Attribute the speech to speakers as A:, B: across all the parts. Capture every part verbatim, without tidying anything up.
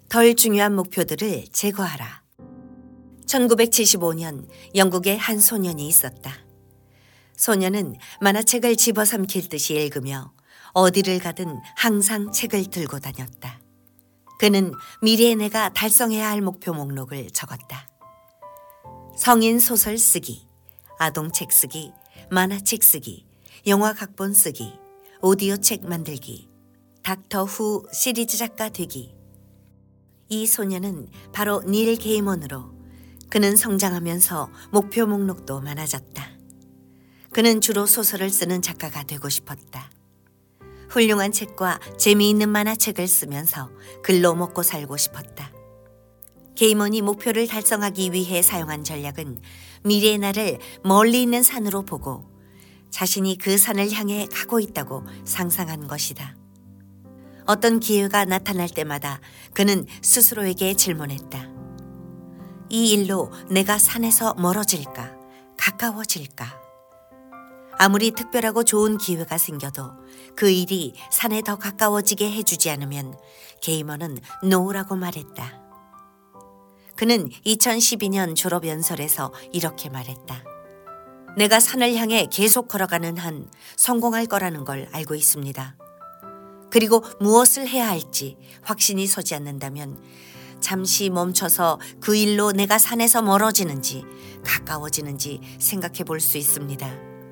A: 덜 중요한 목표들을 제거하라. 천구백칠십오 년 영국에 한 소년이 있었다. 소년은 만화책을 집어삼킬 듯이 읽으며 어디를 가든 항상 책을 들고 다녔다. 그는 미래의 내가 달성해야 할 목표 목록을 적었다. 성인 소설 쓰기, 아동책 쓰기, 만화책 쓰기, 영화 각본 쓰기, 오디오 책 만들기, 닥터 후 시리즈 작가 되기. 이 소년은 바로 닐 게이먼으로 그는 성장하면서 목표 목록도 많아졌다. 그는 주로 소설을 쓰는 작가가 되고 싶었다. 훌륭한 책과 재미있는 만화책을 쓰면서 글로 먹고 살고 싶었다. 게이먼이 목표를 달성하기 위해 사용한 전략은 미래의 나를 멀리 있는 산으로 보고 자신이 그 산을 향해 가고 있다고 상상한 것이다. 어떤 기회가 나타날 때마다 그는 스스로에게 질문했다. 이 일로 내가 산에서 멀어질까, 가까워질까? 아무리 특별하고 좋은 기회가 생겨도 그 일이 산에 더 가까워지게 해주지 않으면 게이먼은 노라고 말했다. 그는 이천십이 년 졸업연설에서 이렇게 말했다. 내가 산을 향해 계속 걸어가는 한 성공할 거라는 걸 알고 있습니다. 그리고 무엇을 해야 할지 확신이 서지 않는다면 잠시 멈춰서 그 일로 내가 산에서 멀어지는지 가까워지는지 생각해 볼 수 있습니다.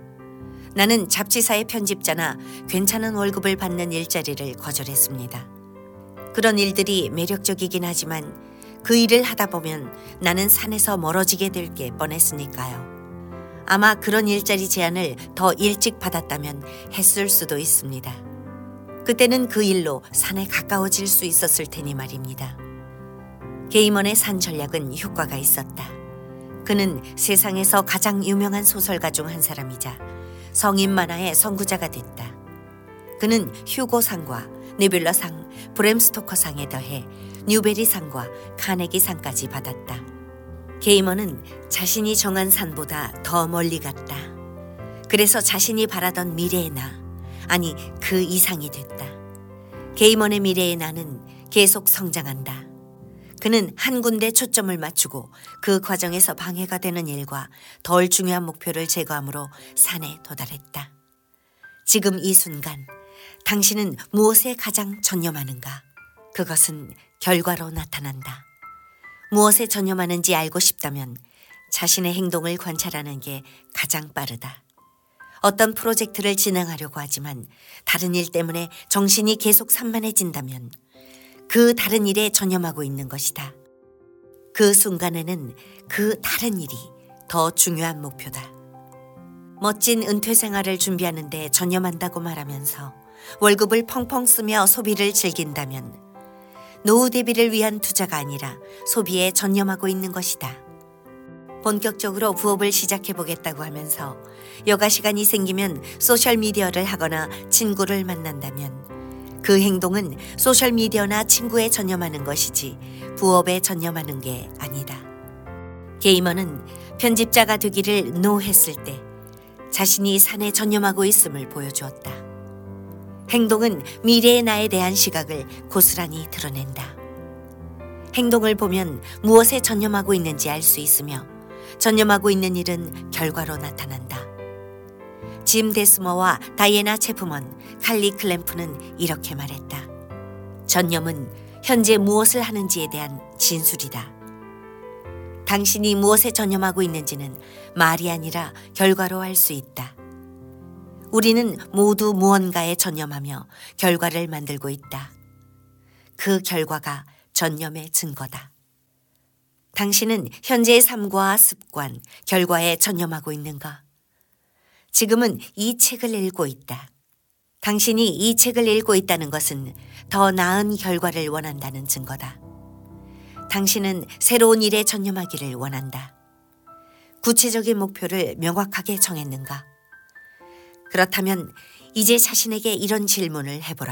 A: 나는 잡지사의 편집자나 괜찮은 월급을 받는 일자리를 거절했습니다. 그런 일들이 매력적이긴 하지만 그 일을 하다 보면 나는 산에서 멀어지게 될 게 뻔했으니까요. 아마 그런 일자리 제안을 더 일찍 받았다면 했을 수도 있습니다. 그때는 그 일로 산에 가까워질 수 있었을 테니 말입니다. 게이먼의 산 전략은 효과가 있었다. 그는 세상에서 가장 유명한 소설가 중 한 사람이자 성인 만화의 선구자가 됐다. 그는 휴고상과 네뷸러상, 브램 스토커상에 더해 뉴베리상과 카네기상까지 받았다. 게이먼은 자신이 정한 산보다 더 멀리 갔다. 그래서 자신이 바라던 미래의 나, 아니 그 이상이 됐다. 게이먼의 미래의 나는 계속 성장한다. 그는 한 군데 초점을 맞추고 그 과정에서 방해가 되는 일과 덜 중요한 목표를 제거함으로 산에 도달했다. 지금 이 순간 당신은 무엇에 가장 전념하는가? 그것은 결과로 나타난다. 무엇에 전념하는지 알고 싶다면 자신의 행동을 관찰하는 게 가장 빠르다. 어떤 프로젝트를 진행하려고 하지만 다른 일 때문에 정신이 계속 산만해진다면 그 다른 일에 전념하고 있는 것이다. 그 순간에는 그 다른 일이 더 중요한 목표다. 멋진 은퇴 생활을 준비하는데 전념한다고 말하면서 월급을 펑펑 쓰며 소비를 즐긴다면 노후 대비를 위한 투자가 아니라 소비에 전념하고 있는 것이다. 본격적으로 부업을 시작해보겠다고 하면서 여가 시간이 생기면 소셜미디어를 하거나 친구를 만난다면 그 행동은 소셜미디어나 친구에 전념하는 것이지 부업에 전념하는 게 아니다. 게이먼은 편집자가 되기를 노 했을 때 자신이 산에 전념하고 있음을 보여주었다. 행동은 미래의 나에 대한 시각을 고스란히 드러낸다. 행동을 보면 무엇에 전념하고 있는지 알 수 있으며 전념하고 있는 일은 결과로 나타난다. 짐 데스머와 다이애나 체프먼, 칼리 클램프는 이렇게 말했다. 전념은 현재 무엇을 하는지에 대한 진술이다. 당신이 무엇에 전념하고 있는지는 말이 아니라 결과로 알 수 있다. 우리는 모두 무언가에 전념하며 결과를 만들고 있다. 그 결과가 전념의 증거다. 당신은 현재의 삶과 습관, 결과에 전념하고 있는가? 지금은 이 책을 읽고 있다. 당신이 이 책을 읽고 있다는 것은 더 나은 결과를 원한다는 증거다. 당신은 새로운 일에 전념하기를 원한다. 구체적인 목표를 명확하게 정했는가? 그렇다면 이제 자신에게 이런 질문을 해보라.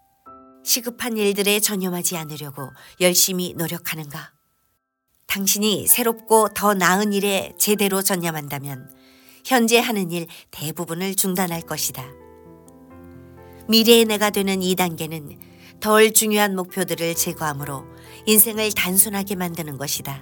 A: 시급한 일들에 전념하지 않으려고 열심히 노력하는가? 당신이 새롭고 더 나은 일에 제대로 전념한다면 현재 하는 일 대부분을 중단할 것이다. 미래의 내가 되는 이 단계는 덜 중요한 목표들을 제거함으로 인생을 단순하게 만드는 것이다.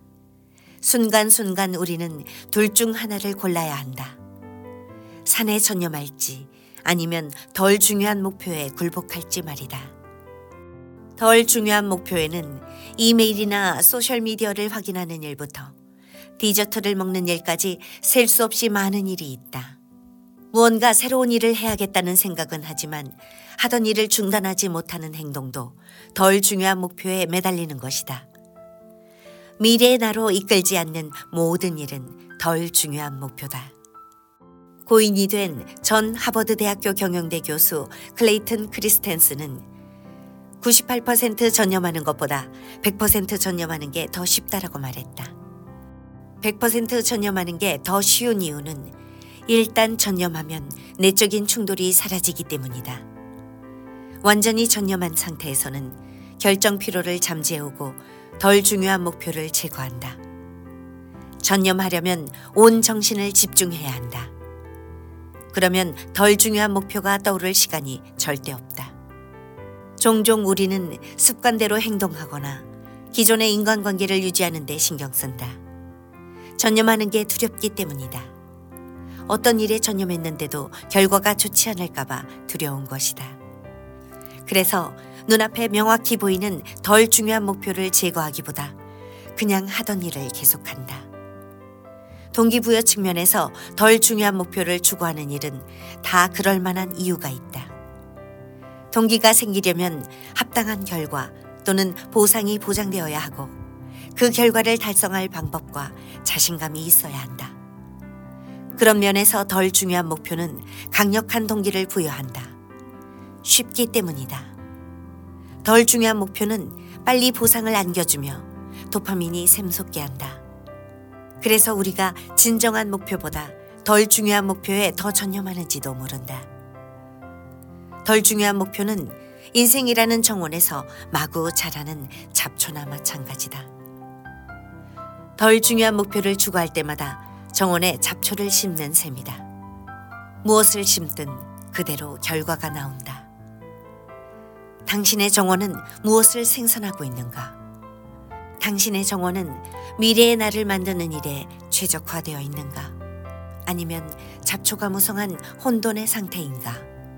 A: 순간순간 우리는 둘 중 하나를 골라야 한다. 산에 전념할지 아니면 덜 중요한 목표에 굴복할지 말이다. 덜 중요한 목표에는 이메일이나 소셜미디어를 확인하는 일부터 디저트를 먹는 일까지 셀 수 없이 많은 일이 있다. 무언가 새로운 일을 해야겠다는 생각은 하지만 하던 일을 중단하지 못하는 행동도 덜 중요한 목표에 매달리는 것이다. 미래의 나로 이끌지 않는 모든 일은 덜 중요한 목표다. 고인이 된 전 하버드 대학교 경영대 교수 클레이튼 크리스텐스는 구십팔 퍼센트 전념하는 것보다 백 퍼센트 전념하는 게 더 쉽다라고 말했다. 백 퍼센트 전념하는 게 더 쉬운 이유는 일단 전념하면 내적인 충돌이 사라지기 때문이다. 완전히 전념한 상태에서는 결정 피로를 잠재우고 덜 중요한 목표를 제거한다. 전념하려면 온 정신을 집중해야 한다. 그러면 덜 중요한 목표가 떠오를 시간이 절대 없다. 종종 우리는 습관대로 행동하거나 기존의 인간관계를 유지하는 데 신경 쓴다. 전념하는 게 두렵기 때문이다. 어떤 일에 전념했는데도 결과가 좋지 않을까 봐 두려운 것이다. 그래서 눈앞에 명확히 보이는 덜 중요한 목표를 제거하기보다 그냥 하던 일을 계속한다. 동기부여 측면에서 덜 중요한 목표를 추구하는 일은 다 그럴 만한 이유가 있다. 동기가 생기려면 합당한 결과 또는 보상이 보장되어야 하고 그 결과를 달성할 방법과 자신감이 있어야 한다. 그런 면에서 덜 중요한 목표는 강력한 동기를 부여한다. 쉽기 때문이다. 덜 중요한 목표는 빨리 보상을 안겨주며 도파민이 샘솟게 한다. 그래서 우리가 진정한 목표보다 덜 중요한 목표에 더 전념하는지도 모른다. 덜 중요한 목표는 인생이라는 정원에서 마구 자라는 잡초나 마찬가지다. 덜 중요한 목표를 추구할 때마다 정원에 잡초를 심는 셈이다. 무엇을 심든 그대로 결과가 나온다. 당신의 정원은 무엇을 생산하고 있는가? 당신의 정원은 미래의 나를 만드는 일에 최적화되어 있는가? 아니면 잡초가 무성한 혼돈의 상태인가?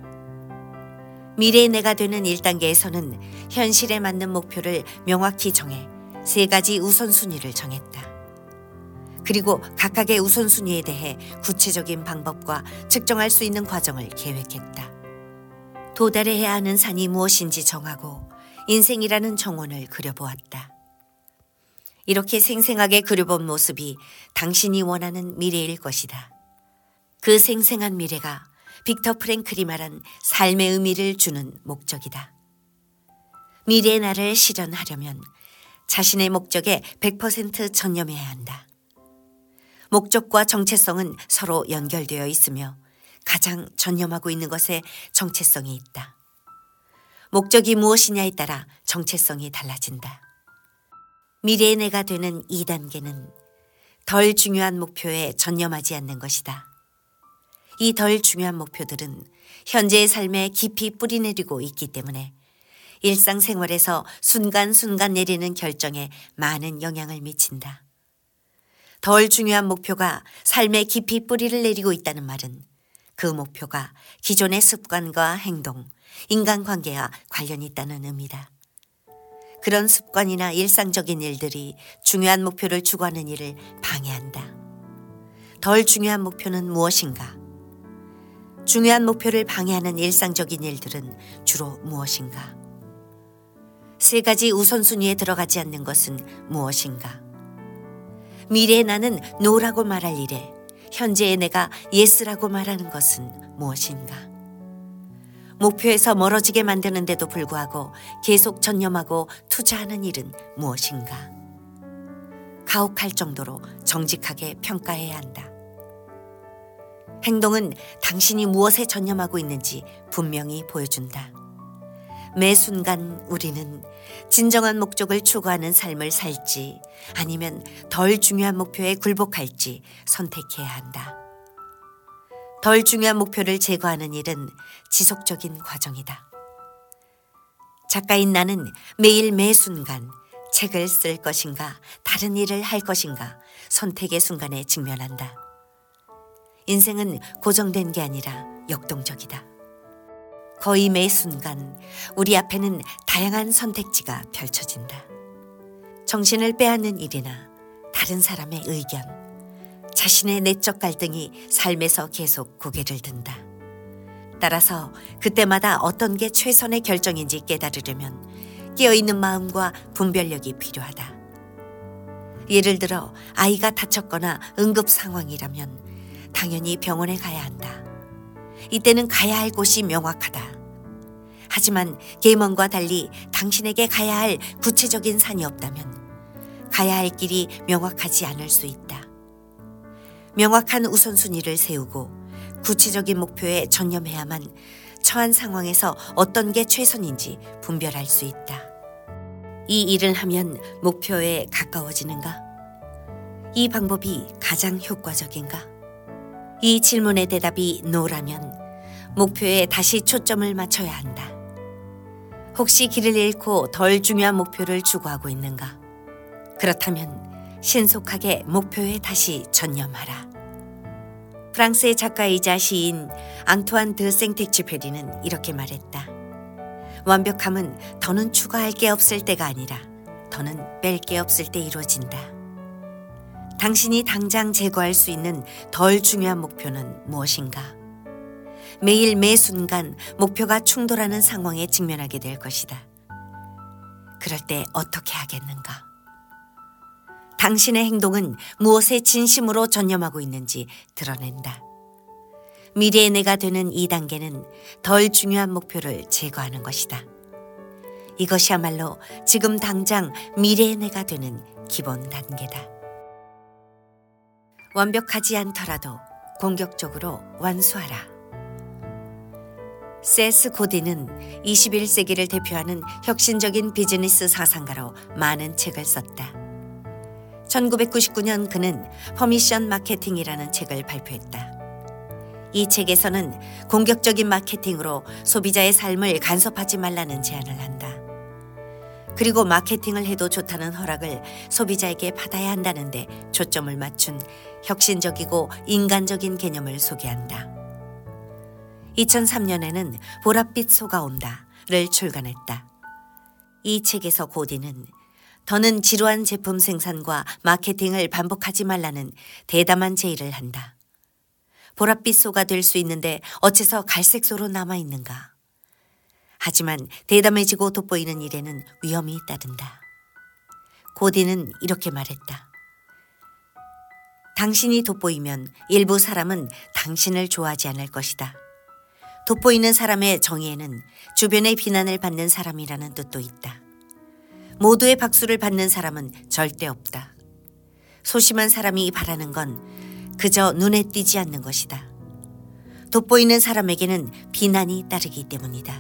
A: 미래의 내가 되는 일 단계에서는 현실에 맞는 목표를 명확히 정해 세 가지 우선순위를 정했다. 그리고 각각의 우선순위에 대해 구체적인 방법과 측정할 수 있는 과정을 계획했다. 도달해야 하는 산이 무엇인지 정하고 인생이라는 정원을 그려보았다. 이렇게 생생하게 그려본 모습이 당신이 원하는 미래일 것이다. 그 생생한 미래가 빅터 프랭클이 말한 삶의 의미를 주는 목적이다. 미래의 나를 실현하려면 자신의 목적에 백 퍼센트 전념해야 한다. 목적과 정체성은 서로 연결되어 있으며 가장 전념하고 있는 것에 정체성이 있다. 목적이 무엇이냐에 따라 정체성이 달라진다. 미래의 내가 되는 이 단계는 덜 중요한 목표에 전념하지 않는 것이다. 이 덜 중요한 목표들은 현재의 삶에 깊이 뿌리내리고 있기 때문에 일상생활에서 순간순간 내리는 결정에 많은 영향을 미친다. 덜 중요한 목표가 삶에 깊이 뿌리를 내리고 있다는 말은 그 목표가 기존의 습관과 행동, 인간관계와 관련이 있다는 의미다. 그런 습관이나 일상적인 일들이 중요한 목표를 추구하는 일을 방해한다. 덜 중요한 목표는 무엇인가? 중요한 목표를 방해하는 일상적인 일들은 주로 무엇인가? 세 가지 우선순위에 들어가지 않는 것은 무엇인가? 미래의 나는 노라고 말할 일에 현재의 내가 예스라고 말하는 것은 무엇인가? 목표에서 멀어지게 만드는데도 불구하고 계속 전념하고 투자하는 일은 무엇인가? 가혹할 정도로 정직하게 평가해야 한다. 행동은 당신이 무엇에 전념하고 있는지 분명히 보여준다. 매 순간 우리는 진정한 목적을 추구하는 삶을 살지 아니면 덜 중요한 목표에 굴복할지 선택해야 한다. 덜 중요한 목표를 제거하는 일은 지속적인 과정이다. 작가인 나는 매일 매 순간 책을 쓸 것인가, 다른 일을 할 것인가 선택의 순간에 직면한다. 인생은 고정된 게 아니라 역동적이다. 거의 매 순간 우리 앞에는 다양한 선택지가 펼쳐진다. 정신을 빼앗는 일이나 다른 사람의 의견, 자신의 내적 갈등이 삶에서 계속 고개를 든다. 따라서 그때마다 어떤 게 최선의 결정인지 깨달으려면 깨어있는 마음과 분별력이 필요하다. 예를 들어 아이가 다쳤거나 응급 상황이라면 당연히 병원에 가야 한다. 이때는 가야 할 곳이 명확하다. 하지만 계몽과 달리 당신에게 가야 할 구체적인 산이 없다면 가야 할 길이 명확하지 않을 수 있다. 명확한 우선순위를 세우고 구체적인 목표에 전념해야만 처한 상황에서 어떤 게 최선인지 분별할 수 있다. 이 일을 하면 목표에 가까워지는가? 이 방법이 가장 효과적인가? 이 질문의 대답이 노라면 목표에 다시 초점을 맞춰야 한다. 혹시 길을 잃고 덜 중요한 목표를 추구하고 있는가? 그렇다면 신속하게 목표에 다시 전념하라. 프랑스의 작가이자 시인 앙투안 드 생텍쥐페리는 이렇게 말했다. 완벽함은 더는 추가할 게 없을 때가 아니라 더는 뺄 게 없을 때 이루어진다. 당신이 당장 제거할 수 있는 덜 중요한 목표는 무엇인가? 매일 매 순간 목표가 충돌하는 상황에 직면하게 될 것이다. 그럴 때 어떻게 하겠는가? 당신의 행동은 무엇에 진심으로 전념하고 있는지 드러낸다. 미래의 내가 되는 이 단계는 덜 중요한 목표를 제거하는 것이다. 이것이야말로 지금 당장 미래의 내가 되는 기본 단계다. 완벽하지 않더라도 공격적으로 완수하라. 세스 고딘은 이십일 세기를 대표하는 혁신적인 비즈니스 사상가로 많은 책을 썼다. 천구백구십구 년 그는 퍼미션 마케팅이라는 책을 발표했다. 이 책에서는 공격적인 마케팅으로 소비자의 삶을 간섭하지 말라는 제안을 한다. 그리고 마케팅을 해도 좋다는 허락을 소비자에게 받아야 한다는데 초점을 맞춘 혁신적이고 인간적인 개념을 소개한다. 이천삼 년에는 보랏빛 소가 온다를 출간했다. 이 책에서 고딘은 더는 지루한 제품 생산과 마케팅을 반복하지 말라는 대담한 제의를 한다. 보랏빛 소가 될 수 있는데 어째서 갈색 소로 남아있는가? 하지만 대담해지고 돋보이는 일에는 위험이 따른다. 고딘은 이렇게 말했다. 당신이 돋보이면 일부 사람은 당신을 좋아하지 않을 것이다. 돋보이는 사람의 정의에는 주변의 비난을 받는 사람이라는 뜻도 있다. 모두의 박수를 받는 사람은 절대 없다. 소심한 사람이 바라는 건 그저 눈에 띄지 않는 것이다. 돋보이는 사람에게는 비난이 따르기 때문이다.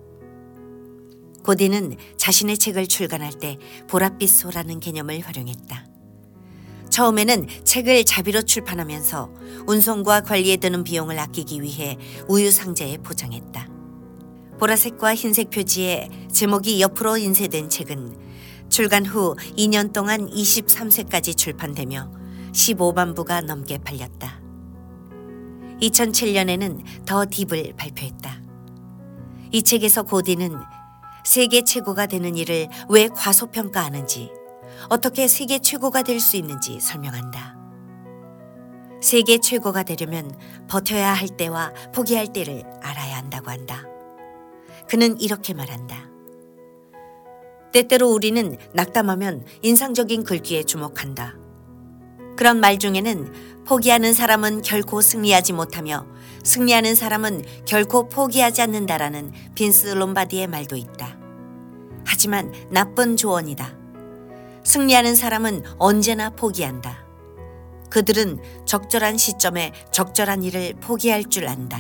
A: 고딘은 자신의 책을 출간할 때 보랏빛 소라는 개념을 활용했다. 처음에는 책을 자비로 출판하면서 운송과 관리에 드는 비용을 아끼기 위해 우유 상자에 포장했다. 보라색과 흰색 표지에 제목이 옆으로 인쇄된 책은 출간 후 이 년 동안 이십삼 쇄까지 출판되며 십오만 부가 넘게 팔렸다. 이천칠 년에는 더 딥을 발표했다. 이 책에서 고딘은 세계 최고가 되는 일을 왜 과소평가하는지, 어떻게 세계 최고가 될 수 있는지 설명한다. 세계 최고가 되려면 버텨야 할 때와 포기할 때를 알아야 한다고 한다. 그는 이렇게 말한다. 때때로 우리는 낙담하면 인상적인 글귀에 주목한다. 그런 말 중에는 포기하는 사람은 결코 승리하지 못하며 승리하는 사람은 결코 포기하지 않는다라는 빈스 롬바디의 말도 있다. 하지만 나쁜 조언이다. 승리하는 사람은 언제나 포기한다. 그들은 적절한 시점에 적절한 일을 포기할 줄 안다.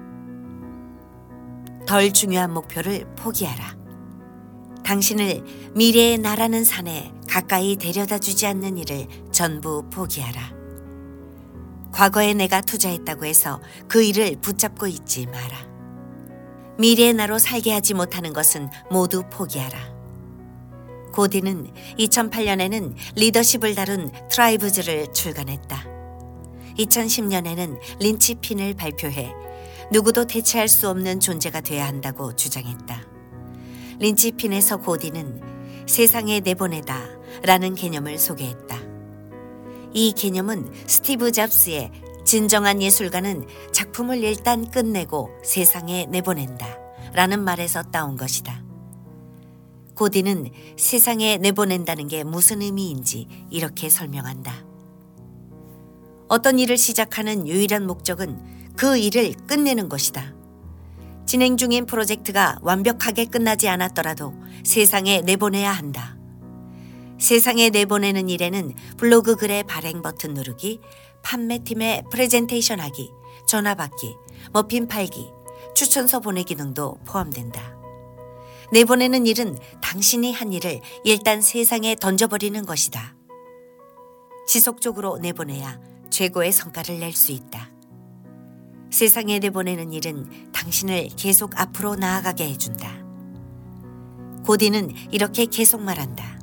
A: 덜 중요한 목표를 포기하라. 당신을 미래의 나라는 산에 가까이 데려다 주지 않는 일을 전부 포기하라. 과거에 내가 투자했다고 해서 그 일을 붙잡고 있지 마라. 미래의 나로 살게 하지 못하는 것은 모두 포기하라. 고디는 이천팔 년에는 리더십을 다룬 트라이브즈를 출간했다. 이천십 년에는 린치핀을 발표해 누구도 대체할 수 없는 존재가 돼야 한다고 주장했다. 린치핀에서 고디는 세상에 내보내다 라는 개념을 소개했다. 이 개념은 스티브 잡스의 진정한 예술가는 작품을 일단 끝내고 세상에 내보낸다 라는 말에서 따온 것이다. 고디는 세상에 내보낸다는 게 무슨 의미인지 이렇게 설명한다. 어떤 일을 시작하는 유일한 목적은 그 일을 끝내는 것이다. 진행 중인 프로젝트가 완벽하게 끝나지 않았더라도 세상에 내보내야 한다. 세상에 내보내는 일에는 블로그 글의 발행 버튼 누르기, 판매팀에 프레젠테이션 하기, 전화 받기, 머핀 팔기, 추천서 보내기 등도 포함된다. 내보내는 일은 당신이 한 일을 일단 세상에 던져버리는 것이다. 지속적으로 내보내야 최고의 성과를 낼 수 있다. 세상에 내보내는 일은 당신을 계속 앞으로 나아가게 해준다. 고디는 이렇게 계속 말한다.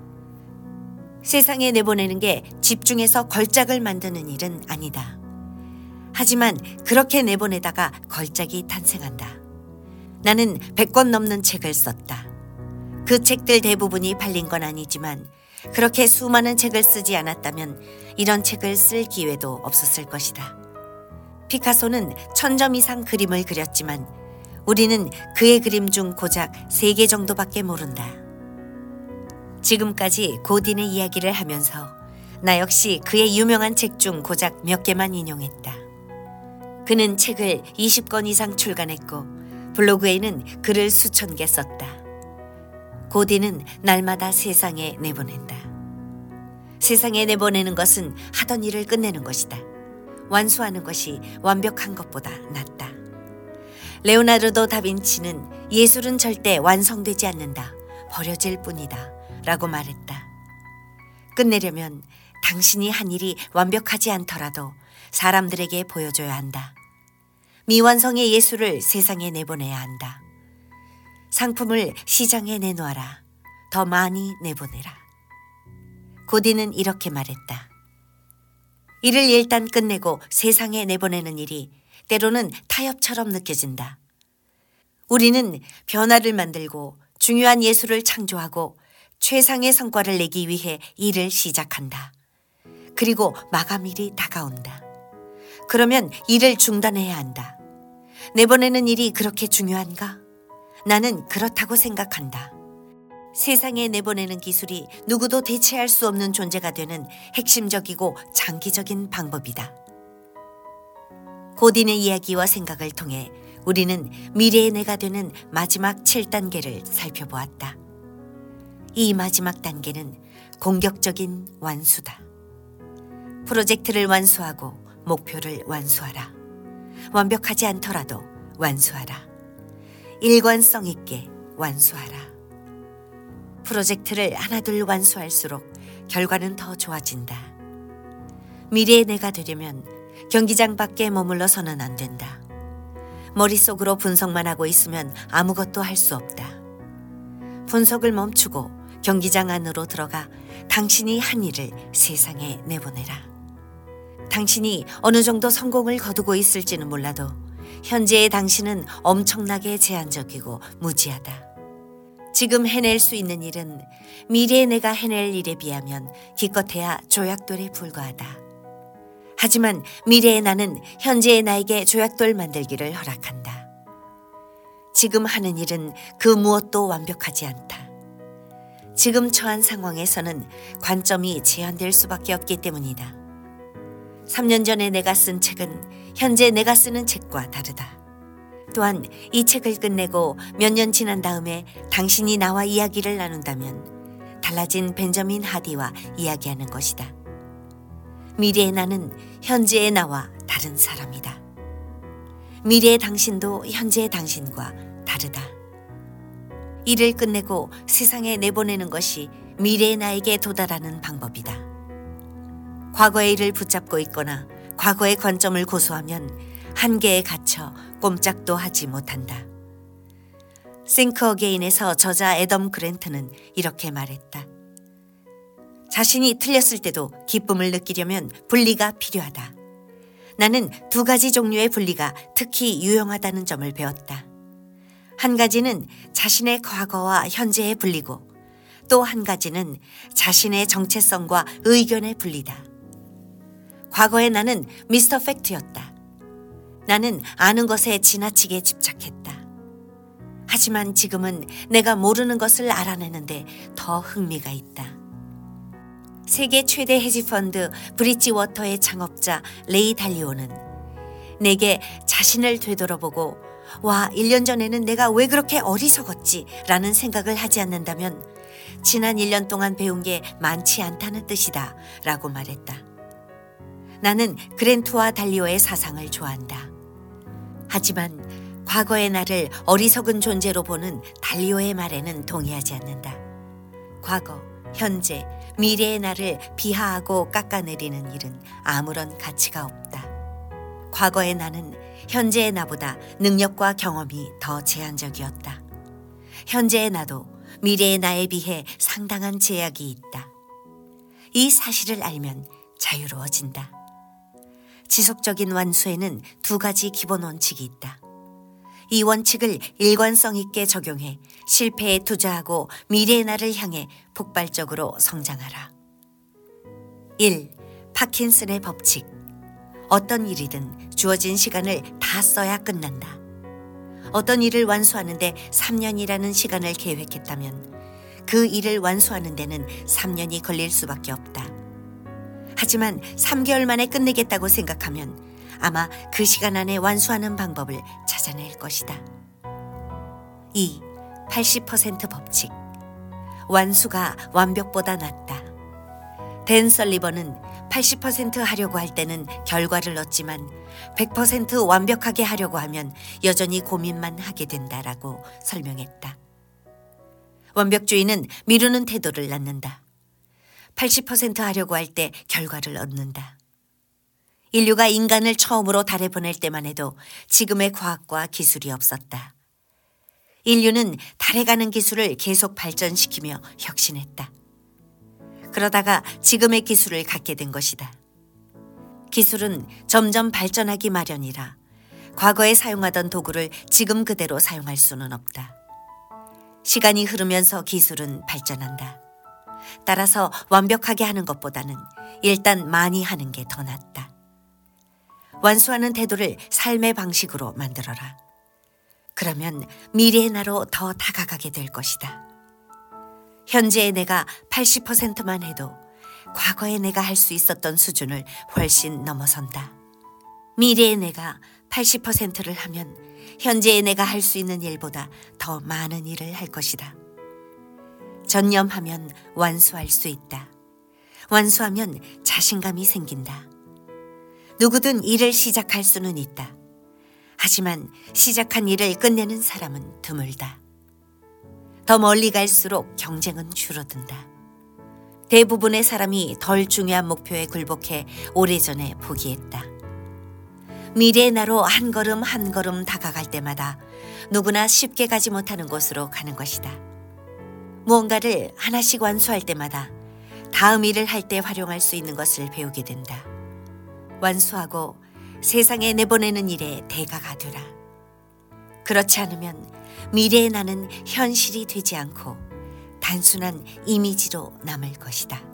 A: 세상에 내보내는 게 집중해서 걸작을 만드는 일은 아니다. 하지만 그렇게 내보내다가 걸작이 탄생한다. 나는 백 권 넘는 책을 썼다. 그 책들 대부분이 팔린 건 아니지만 그렇게 수많은 책을 쓰지 않았다면 이런 책을 쓸 기회도 없었을 것이다. 피카소는 천 점 이상 그림을 그렸지만 우리는 그의 그림 중 고작 세 개 정도밖에 모른다. 지금까지 고딘의 이야기를 하면서 나 역시 그의 유명한 책 중 고작 몇 개만 인용했다. 그는 책을 이십 권 이상 출간했고 블로그에는 글을 수천 개 썼다. 고딘은 날마다 세상에 내보낸다. 세상에 내보내는 것은 하던 일을 끝내는 것이다. 완수하는 것이 완벽한 것보다 낫다. 레오나르도 다빈치는 예술은 절대 완성되지 않는다. 버려질 뿐이다. 라고 말했다. 끝내려면 당신이 한 일이 완벽하지 않더라도 사람들에게 보여줘야 한다. 미완성의 예술을 세상에 내보내야 한다. 상품을 시장에 내놓아라. 더 많이 내보내라. 고디는 이렇게 말했다. 일을 일단 끝내고 세상에 내보내는 일이 때로는 타협처럼 느껴진다. 우리는 변화를 만들고 중요한 예술을 창조하고 최상의 성과를 내기 위해 일을 시작한다. 그리고 마감일이 다가온다. 그러면 일을 중단해야 한다. 내보내는 일이 그렇게 중요한가? 나는 그렇다고 생각한다. 세상에 내보내는 기술이 누구도 대체할 수 없는 존재가 되는 핵심적이고 장기적인 방법이다. 고딘의 이야기와 생각을 통해 우리는 미래의 내가 되는 마지막 칠 단계를 살펴보았다. 이 마지막 단계는 공격적인 완수다. 프로젝트를 완수하고 목표를 완수하라. 완벽하지 않더라도 완수하라. 일관성 있게 완수하라. 프로젝트를 하나둘 완수할수록 결과는 더 좋아진다. 미래의 내가 되려면 경기장 밖에 머물러서는 안 된다. 머릿속으로 분석만 하고 있으면 아무것도 할 수 없다. 분석을 멈추고 경기장 안으로 들어가 당신이 한 일을 세상에 내보내라. 당신이 어느 정도 성공을 거두고 있을지는 몰라도 현재의 당신은 엄청나게 제한적이고 무지하다. 지금 해낼 수 있는 일은 미래의 내가 해낼 일에 비하면 기껏해야 조약돌에 불과하다. 하지만 미래의 나는 현재의 나에게 조약돌 만들기를 허락한다. 지금 하는 일은 그 무엇도 완벽하지 않다. 지금 처한 상황에서는 관점이 제한될 수밖에 없기 때문이다. 삼 년 전에 내가 쓴 책은 현재 내가 쓰는 책과 다르다. 또한 이 책을 끝내고 몇 년 지난 다음에 당신이 나와 이야기를 나눈다면 달라진 벤저민 하디와 이야기하는 것이다. 미래의 나는 현재의 나와 다른 사람이다. 미래의 당신도 현재의 당신과 다르다. 일을 끝내고 세상에 내보내는 것이 미래의 나에게 도달하는 방법이다. 과거의 일을 붙잡고 있거나 과거의 관점을 고수하면 한계에 갇혀 꼼짝도 하지 못한다. Think Again에서 저자 애덤 그랜트는 이렇게 말했다. 자신이 틀렸을 때도 기쁨을 느끼려면 분리가 필요하다. 나는 두 가지 종류의 분리가 특히 유용하다는 점을 배웠다. 한 가지는 자신의 과거와 현재의 분리고 또 한 가지는 자신의 정체성과 의견의 분리다. 과거의 나는 미스터 팩트였다. 나는 아는 것에 지나치게 집착했다. 하지만 지금은 내가 모르는 것을 알아내는데 더 흥미가 있다. 세계 최대 헤지펀드 브릿지워터의 창업자 레이 달리오는 내게 자신을 되돌아보고 와, 일 년 전에는 내가 왜 그렇게 어리석었지 라는 생각을 하지 않는다면 지난 일 년 동안 배운 게 많지 않다는 뜻이다 라고 말했다. 나는 그랜트와 달리오의 사상을 좋아한다. 하지만 과거의 나를 어리석은 존재로 보는 달리오의 말에는 동의하지 않는다. 과거, 현재, 미래의 나를 비하하고 깎아내리는 일은 아무런 가치가 없다. 과거의 나는 현재의 나보다 능력과 경험이 더 제한적이었다. 현재의 나도 미래의 나에 비해 상당한 제약이 있다. 이 사실을 알면 자유로워진다. 지속적인 완수에는 두 가지 기본 원칙이 있다. 이 원칙을 일관성 있게 적용해 실패에 투자하고 미래의 나를 향해 폭발적으로 성장하라. 일. 파킨슨의 법칙. 어떤 일이든 주어진 시간을 다 써야 끝난다. 어떤 일을 완수하는데 삼 년이라는 시간을 계획했다면 그 일을 완수하는 데는 삼 년이 걸릴 수밖에 없다. 하지만 삼 개월 만에 끝내겠다고 생각하면 아마 그 시간 안에 완수하는 방법을 찾아낼 것이다. 이. 팔십 퍼센트 법칙. 완수가 완벽보다 낫다. 댄 설리번은 팔십 퍼센트 하려고 할 때는 결과를 얻지만 백 퍼센트 완벽하게 하려고 하면 여전히 고민만 하게 된다라고 설명했다. 완벽주의는 미루는 태도를 낳는다. 팔십 퍼센트 하려고 할 때 결과를 얻는다. 인류가 인간을 처음으로 달에 보낼 때만 해도 지금의 과학과 기술이 없었다. 인류는 달에 가는 기술을 계속 발전시키며 혁신했다. 그러다가 지금의 기술을 갖게 된 것이다. 기술은 점점 발전하기 마련이라 과거에 사용하던 도구를 지금 그대로 사용할 수는 없다. 시간이 흐르면서 기술은 발전한다. 따라서 완벽하게 하는 것보다는 일단 많이 하는 게 더 낫다. 완수하는 태도를 삶의 방식으로 만들어라. 그러면 미래의 나로 더 다가가게 될 것이다. 현재의 내가 팔십 퍼센트만 해도 과거의 내가 할 수 있었던 수준을 훨씬 넘어선다. 미래의 내가 팔십 퍼센트를 하면 현재의 내가 할 수 있는 일보다 더 많은 일을 할 것이다. 전념하면 완수할 수 있다. 완수하면 자신감이 생긴다. 누구든 일을 시작할 수는 있다. 하지만 시작한 일을 끝내는 사람은 드물다. 더 멀리 갈수록 경쟁은 줄어든다. 대부분의 사람이 덜 중요한 목표에 굴복해 오래전에 포기했다. 미래의 나로 한 걸음 한 걸음 다가갈 때마다 누구나 쉽게 가지 못하는 곳으로 가는 것이다. 무언가를 하나씩 완수할 때마다 다음 일을 할 때 활용할 수 있는 것을 배우게 된다. 완수하고 세상에 내보내는 일에 대가가 되라. 그렇지 않으면 미래의 나는 현실이 되지 않고 단순한 이미지로 남을 것이다.